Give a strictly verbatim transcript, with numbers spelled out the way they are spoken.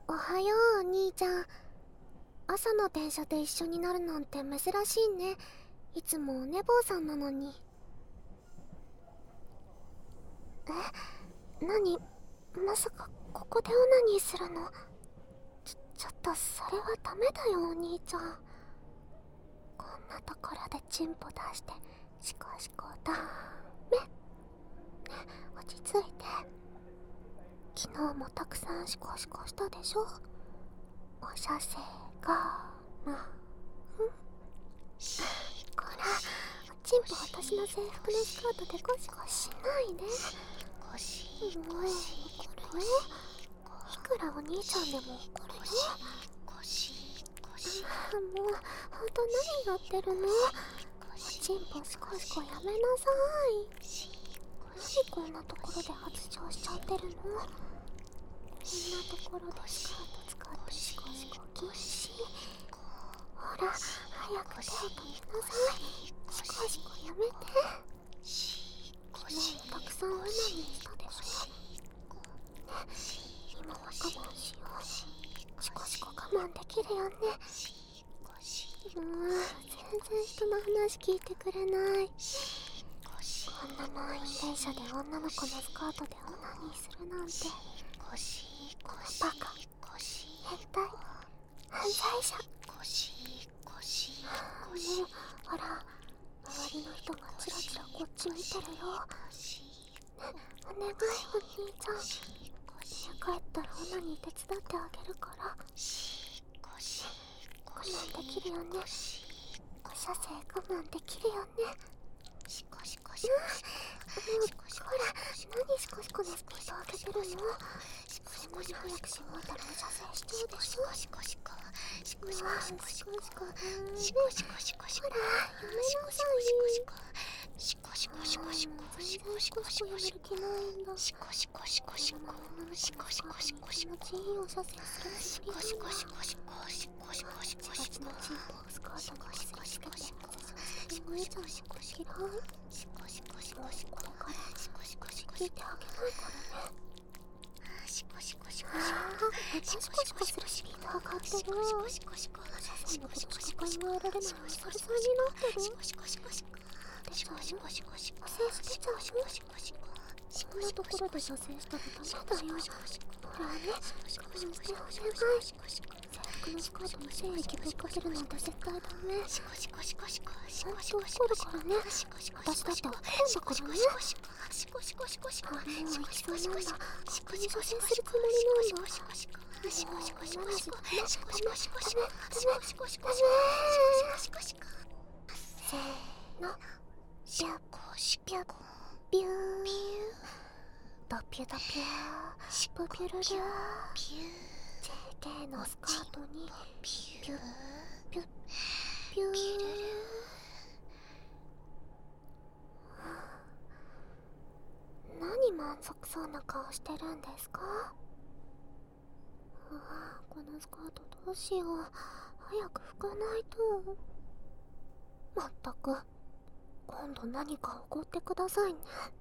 おはよう、お兄ちゃん。朝の電車で一緒になるなんて珍しいね。いつもお寝坊さんなのに。え、何？まさかここでオナニーするの？ちょ、ちょっとそれはダメだよ、お兄ちゃん。こんなところでチンポ出してシコシコダメ。ね、落ち着いて。昨日もたくさんシコシコしたでしょ。お射精がまあうんこら、チンポ私の制服のスカートでゴシゴシしないで。 ゴシもうゴシこれよ。いくらお兄ちゃんでもこれよ。 ゴシゴシもうほんと何やってるの？チンポシコシコやめなさい。何こんなところで発情しちゃってるの？こんなところでスカート使ってシコシコ禁止。ほら、早く手を止めなさい。シコシコやめて。昨日たくさんオナニーしたでしょ。今は我慢しよう。シコシコ我慢できるよね。もう全然人の話聞いてくれない。こんな満員電車で女の子のスカートでオナニーするなんて。バカ、変態、犯罪者。もうほら、周りの人がチラチラこっち見てるよ。お願い、お兄ちゃん。家帰ったらオナニー手伝ってあげるから。我慢できるよね。お射精我慢できるよね。うん、もうほら、何シコシコのスピード上げてるの？そんなに早くしまったらお射精しちゃうでしょ。シコシコシコシコシコシコシコシコシコシコ。ほら、やめなさい。シコシコシコシコシコシコシコシコやめる気ないんだ。シコシコシコシコシコシコシコシコ気持ちいいお射精するつもりなんだ。シコシコシコシコシコシコシコチンポをスカートにこすりつけてお姉ちゃんシコシコ嫌い。シコシコシコシコからシコシコシコ聞いてあげないからね。シコシコシコシコまたシコシコするスピード上がってる。シコシコお射精のことしか考えられないお猿さんになってる。シコシコシコシコ出ちゃうよ。お精子出ちゃうよ。こんなところで射精したらダメだよ。ほらね、シコシコしてお願い。制服のスカートに精液ぶっかけるなんて絶対ダメ。シコシコシコシコシコシコシコ怒るからね。私だって怒るんだからね。シコシコシコシコあ、もう行きそうなんだ。シコシコ射精するつもりなんだ。シコシコシコシコシコシコシコシコシコシコシコシコシコシコシコシコせーの。シュコシピュッピュードピュドピューシュピュルルー ジェーケー のスカートにピュッピュッピュー何満足そうな顔してるんですか？ああ、このスカートどうしよう。早く拭かないと。まったく今度何か怒ってくださいね。